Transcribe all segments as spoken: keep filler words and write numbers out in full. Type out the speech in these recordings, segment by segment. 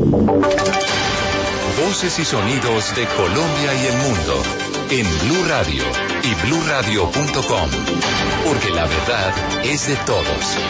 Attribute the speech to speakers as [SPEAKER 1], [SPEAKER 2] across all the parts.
[SPEAKER 1] Voces y sonidos de Colombia y el mundo en Blue Radio y blue radio punto com, porque la verdad es de todos.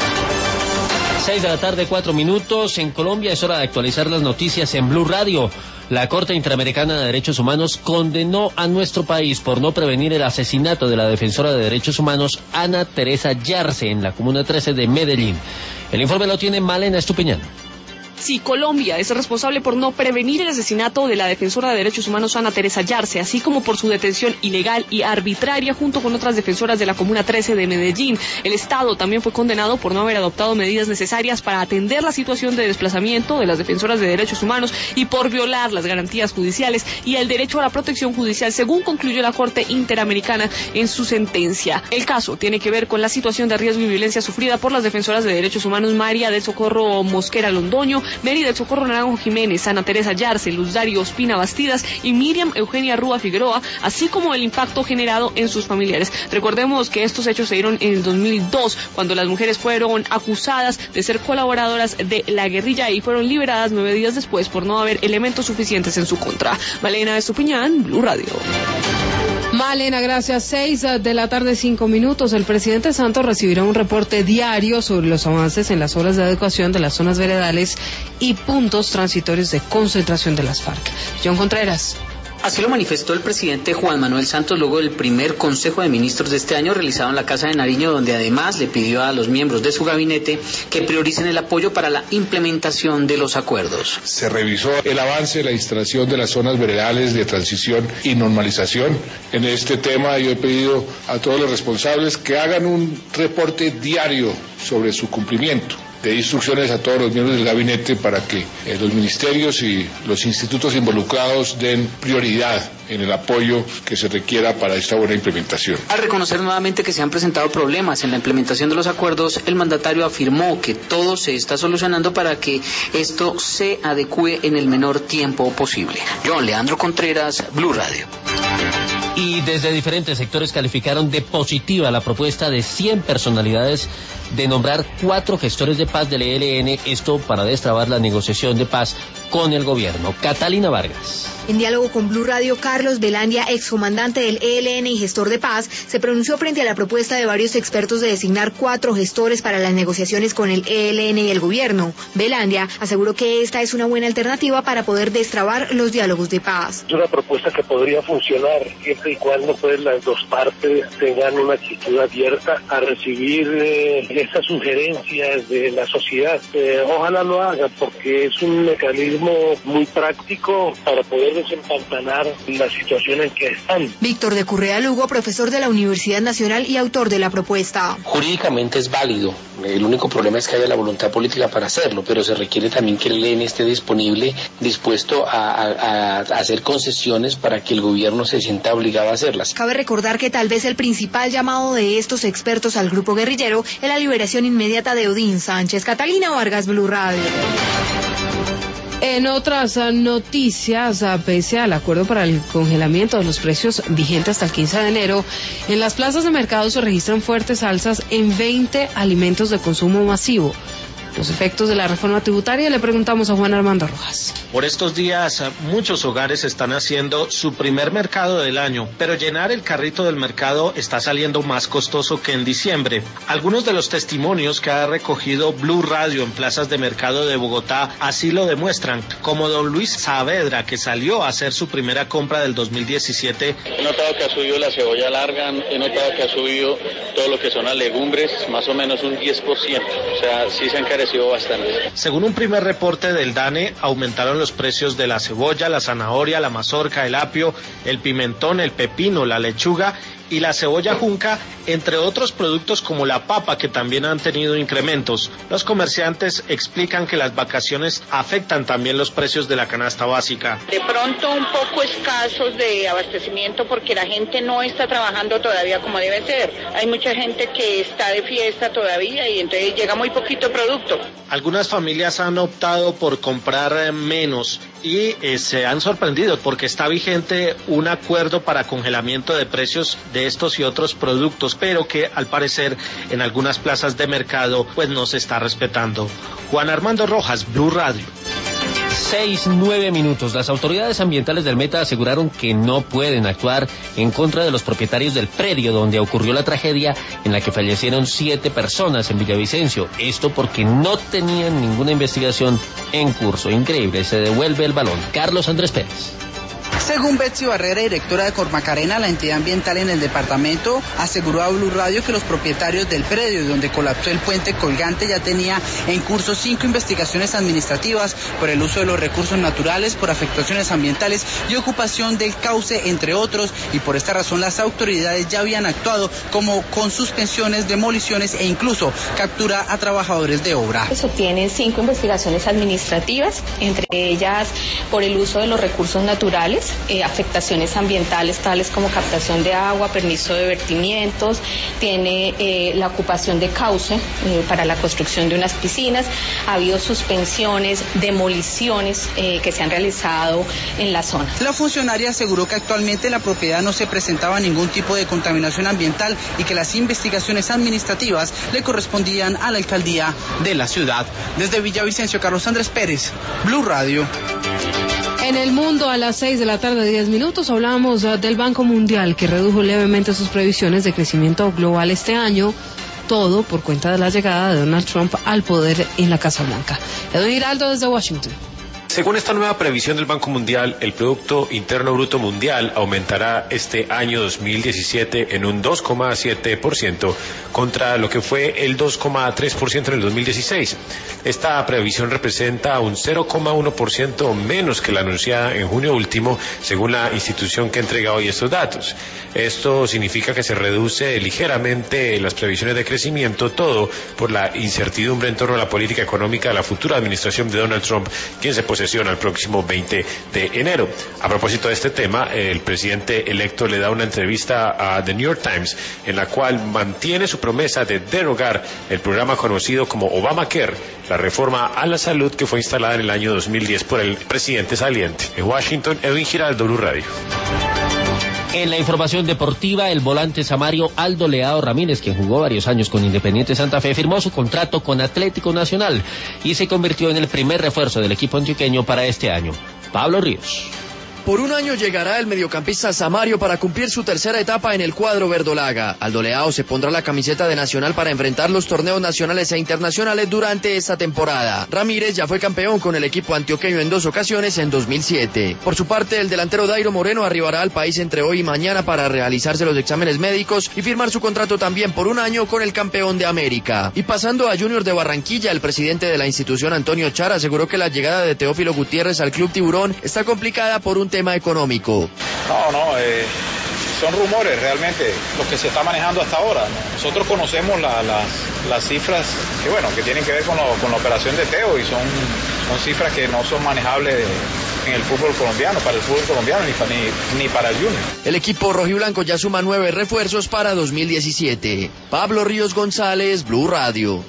[SPEAKER 2] Seis de la tarde, cuatro minutos. En Colombia es hora de actualizar las noticias en Blue Radio. La Corte Interamericana de Derechos Humanos condenó a nuestro país por no prevenir el asesinato de la defensora de derechos humanos Ana Teresa Yarse en la Comuna trece de Medellín. El informe lo tiene Malena Estupiñán.
[SPEAKER 3] Sí, Colombia es responsable por no prevenir el asesinato de la defensora de derechos humanos Ana Teresa Yarse, así como por su detención ilegal y arbitraria junto con otras defensoras de la Comuna trece de Medellín. El Estado también fue condenado por no haber adoptado medidas necesarias para atender la situación de desplazamiento de las defensoras de derechos humanos y por violar las garantías judiciales y el derecho a la protección judicial, según concluyó la Corte Interamericana en su sentencia. El caso tiene que ver con la situación de riesgo y violencia sufrida por las defensoras de derechos humanos María del Socorro Mosquera Londoño, Mary del Socorro Naranjo Jiménez, Ana Teresa Yarse, Luz Dario Ospina Bastidas y Miriam Eugenia Rúa Figueroa, así como el impacto generado en sus familiares. Recordemos que estos hechos se dieron en el dos mil dos, cuando las mujeres fueron acusadas de ser colaboradoras de la guerrilla y fueron liberadas nueve días después por no haber elementos suficientes en su contra. Malena Estupiñán, Blue Radio.
[SPEAKER 4] Malena, gracias. Seis de la tarde, cinco minutos. El presidente Santos recibirá un reporte diario sobre los avances en las obras de adecuación de las zonas veredales y puntos transitorios de concentración de las FARC. John Contreras.
[SPEAKER 5] Así lo manifestó el presidente Juan Manuel Santos luego del primer Consejo de Ministros de este año realizado en la Casa de Nariño, donde además le pidió a los miembros de su gabinete que prioricen el apoyo para la implementación de los acuerdos.
[SPEAKER 6] Se revisó el avance de la instalación de las zonas veredales de transición y normalización. En este tema yo he pedido a todos los responsables que hagan un reporte diario sobre su cumplimiento. De instrucciones a todos los miembros del gabinete para que eh, los ministerios y los institutos involucrados den prioridad en el apoyo que se requiera para esta buena implementación.
[SPEAKER 5] Al reconocer nuevamente que se han presentado problemas en la implementación de los acuerdos, el mandatario afirmó que todo se está solucionando para que esto se adecue en el menor tiempo posible. John Leandro Contreras, Blue Radio.
[SPEAKER 2] Y desde diferentes sectores calificaron de positiva la propuesta de cien personalidades de nombrar cuatro gestores de paz del E L N, esto para destrabar la negociación de paz con el gobierno. Catalina Vargas.
[SPEAKER 7] En diálogo con Blue Radio, Carlos Velandia, excomandante del E L N y gestor de paz, se pronunció frente a la propuesta de varios expertos de designar cuatro gestores para las negociaciones con el E L N y el gobierno. Velandia aseguró que esta es una buena alternativa para poder destrabar los diálogos de paz.
[SPEAKER 8] Es una propuesta que podría funcionar siempre y cuando pues las dos partes tengan una actitud abierta a recibir eh, estas sugerencias de la sociedad. Eh, ojalá lo hagan porque es un mecanismo muy práctico para poder desempantanar la situación en que están.
[SPEAKER 7] Víctor de Currea Lugo, profesor de la Universidad Nacional y autor de la propuesta.
[SPEAKER 9] Jurídicamente es válido, el único problema es que haya la voluntad política para hacerlo, pero se requiere también que el E L N esté disponible, dispuesto a, a, a hacer concesiones para que el gobierno se sienta obligado a hacerlas.
[SPEAKER 7] Cabe recordar que tal vez el principal llamado de estos expertos al grupo guerrillero es la liberación inmediata de Odín Sánchez. Catalina Vargas, Blue Radio.
[SPEAKER 4] En otras noticias, pese al acuerdo para el congelamiento de los precios vigente hasta el quince de enero, en las plazas de mercado se registran fuertes alzas en veinte alimentos de consumo masivo. Los efectos de la reforma tributaria le preguntamos a Juan Armando Rojas.
[SPEAKER 10] Por estos días muchos hogares están haciendo su primer mercado del año, pero llenar el carrito del mercado está saliendo más costoso que en diciembre. Algunos de los testimonios que ha recogido Blue Radio en plazas de mercado de Bogotá así lo demuestran, como don Luis Saavedra, que salió a hacer su primera compra del dos mil diecisiete.
[SPEAKER 11] He notado que ha subido la cebolla larga, he notado que ha subido todo lo que son las legumbres, más o menos un diez por ciento, o sea, sí se han encarecido bastante.
[SPEAKER 10] Según un primer reporte del DANE, aumentaron los precios de la cebolla, la zanahoria, la mazorca, el apio, el pimentón, el pepino, la lechuga y la cebolla junca, entre otros productos como la papa, que también han tenido incrementos. Los comerciantes explican que las vacaciones afectan también los precios de la canasta básica.
[SPEAKER 12] De pronto un poco escasos de abastecimiento porque la gente no está trabajando todavía como debe ser. Hay mucha gente que está de fiesta todavía y entonces llega muy poquito producto.
[SPEAKER 10] Algunas familias han optado por comprar menos y eh, se han sorprendido porque está vigente un acuerdo para congelamiento de precios de estos y otros productos, pero que al parecer en algunas plazas de mercado pues no se está respetando. Juan Armando Rojas, Blue Radio.
[SPEAKER 2] seis, nueve minutos. Las autoridades ambientales del Meta aseguraron que no pueden actuar en contra de los propietarios del predio donde ocurrió la tragedia en la que fallecieron siete personas en Villavicencio. Esto porque no tenían ninguna investigación en curso. Increíble, se devuelve el balón. Carlos Andrés Pérez.
[SPEAKER 13] Según Betsy Barrera, directora de Cormacarena, la entidad ambiental en el departamento, aseguró a Blue Radio que los propietarios del predio donde colapsó el puente colgante ya tenía en curso cinco investigaciones administrativas por el uso de los recursos naturales, por afectaciones ambientales y ocupación del cauce, entre otros, y por esta razón las autoridades ya habían actuado como con suspensiones, demoliciones e incluso captura a trabajadores de obra.
[SPEAKER 14] Eso tienen cinco investigaciones administrativas, entre ellas por el uso de los recursos naturales, Eh, afectaciones ambientales tales como captación de agua, permiso de vertimientos, tiene eh, la ocupación de cauce eh, para la construcción de unas piscinas, ha habido suspensiones, demoliciones eh, que se han realizado en la zona.
[SPEAKER 13] La funcionaria aseguró que actualmente la propiedad no se presentaba ningún tipo de contaminación ambiental y que las investigaciones administrativas le correspondían a la alcaldía de la ciudad. Desde Villavicencio, Carlos Andrés Pérez, Blue Radio.
[SPEAKER 4] En el mundo, a las seis de la tarde, diez minutos, hablamos uh, del Banco Mundial, que redujo levemente sus previsiones de crecimiento global este año, todo por cuenta de la llegada de Donald Trump al poder en la Casa Blanca. Edwin Giraldo desde Washington.
[SPEAKER 15] Según esta nueva previsión del Banco Mundial, el Producto Interno Bruto Mundial aumentará este año dos mil diecisiete en un dos coma siete por ciento contra lo que fue el dos coma tres por ciento en el dos mil dieciséis. Esta previsión representa un cero coma uno por ciento menos que la anunciada en junio último, según la institución que entrega hoy estos datos. Esto significa que se reduce ligeramente las previsiones de crecimiento, todo por la incertidumbre en torno a la política económica de la futura administración de Donald Trump, quien se posesiona el próximo veinte de enero. A propósito de este tema, el presidente electo le da una entrevista a The New York Times en la cual mantiene su promesa de derogar el programa conocido como Obamacare, la reforma a la salud que fue instalada en el año dos mil diez por el presidente saliente. En Washington, Edwin Giraldo, Blue Radio.
[SPEAKER 2] En la información deportiva, el volante samario Aldo Leao Ramírez, quien jugó varios años con Independiente Santa Fe, firmó su contrato con Atlético Nacional y se convirtió en el primer refuerzo del equipo antioqueño para este año. Pablo Ríos.
[SPEAKER 16] Por un año llegará el mediocampista samario para cumplir su tercera etapa en el cuadro verdolaga. Aldo Leao se pondrá la camiseta de Nacional para enfrentar los torneos nacionales e internacionales durante esta temporada. Ramírez ya fue campeón con el equipo antioqueño en dos ocasiones en dos mil siete. Por su parte, el delantero Dairo Moreno arribará al país entre hoy y mañana para realizarse los exámenes médicos y firmar su contrato también por un año con el campeón de América. Y pasando a Junior de Barranquilla, el presidente de la institución, Antonio Char, aseguró que la llegada de Teófilo Gutiérrez al Club Tiburón está complicada por un tema económico.
[SPEAKER 17] No, no, eh, son rumores realmente lo que se está manejando hasta ahora. Nosotros conocemos la, la, las cifras que bueno que tienen que ver con, lo, con la operación de Teo y son, son cifras que no son manejables en el fútbol colombiano, para el fútbol colombiano ni, ni, ni para el Junior.
[SPEAKER 16] El equipo rojiblanco ya suma nueve refuerzos para dos mil diecisiete. Pablo Ríos González, Blue Radio.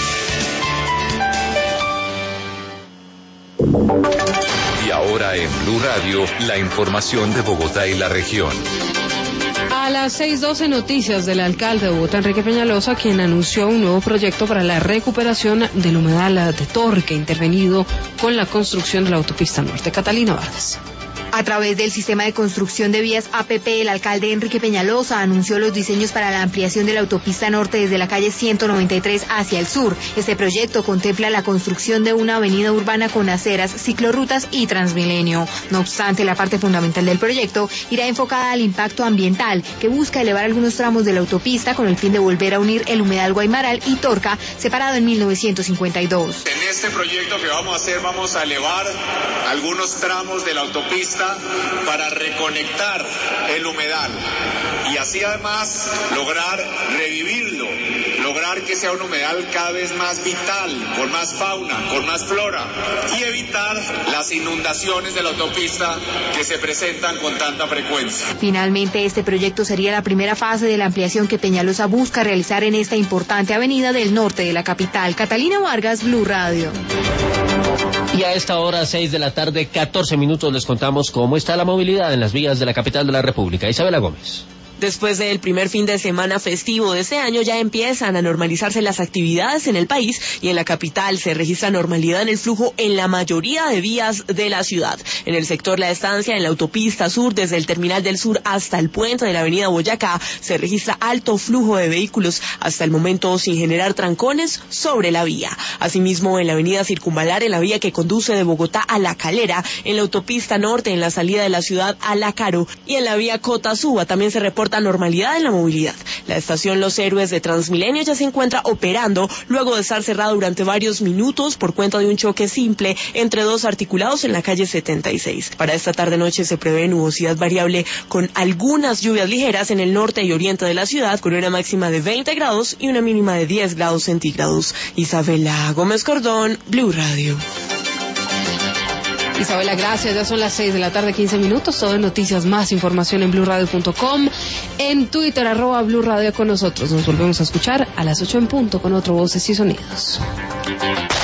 [SPEAKER 1] Y ahora en Blue Radio, la información de Bogotá y la región.
[SPEAKER 4] A las seis doce, noticias del alcalde de Bogotá, Enrique Peñalosa, quien anunció un nuevo proyecto para la recuperación del humedal de Torque, intervenido con la construcción de la autopista norte. Catalina Vargas.
[SPEAKER 7] A través del sistema de construcción de vías A P P, el alcalde Enrique Peñalosa anunció los diseños para la ampliación de la autopista norte desde la calle ciento noventa y tres hacia el sur. Este proyecto contempla la construcción de una avenida urbana con aceras, ciclorrutas y Transmilenio. No obstante, la parte fundamental del proyecto irá enfocada al impacto ambiental, que busca elevar algunos tramos de la autopista con el fin de volver a unir el humedal Guaymaral y Torca, separado en mil novecientos cincuenta y dos.
[SPEAKER 18] En este proyecto que vamos a hacer, vamos a elevar algunos tramos de la autopista para reconectar el humedal y así además lograr revivirlo, lograr que sea un humedal cada vez más vital, con más fauna, con más flora y evitar las inundaciones de la autopista que se presentan con tanta frecuencia.
[SPEAKER 7] Finalmente, este proyecto sería la primera fase de la ampliación que Peñalosa busca realizar en esta importante avenida del norte de la capital. Catalina Vargas, Blue Radio.
[SPEAKER 2] Y a esta hora, seis de la tarde, catorce minutos, les contamos cómo está la movilidad en las vías de la capital de la República. Isabela Gómez.
[SPEAKER 19] Después del primer fin de semana festivo de este año ya empiezan a normalizarse las actividades en el país y en la capital se registra normalidad en el flujo en la mayoría de vías de la ciudad. En el sector La Estancia, en la autopista sur, desde el Terminal del Sur hasta el puente de la avenida Boyacá, se registra alto flujo de vehículos, hasta el momento sin generar trancones sobre la vía. Asimismo, en la avenida Circunvalar, en la vía que conduce de Bogotá a La Calera, en la autopista norte, en la salida de la ciudad a La Caro y en la vía Cotasuba también se reporta normalidad en la movilidad. La estación Los Héroes de Transmilenio ya se encuentra operando luego de estar cerrada durante varios minutos por cuenta de un choque simple entre dos articulados en la calle setenta y seis. Para esta tarde-noche se prevé nubosidad variable con algunas lluvias ligeras en el norte y oriente de la ciudad, con una máxima de veinte grados y una mínima de diez grados centígrados. Isabela Gómez Cordón, Blue Radio.
[SPEAKER 4] Isabela, gracias. Ya son las seis de la tarde, quince minutos. Todo en noticias, más información en blue radio punto com. En Twitter, arroba Blue Radio con nosotros. Nos volvemos a escuchar a las ocho en punto con otro Voces y Sonidos.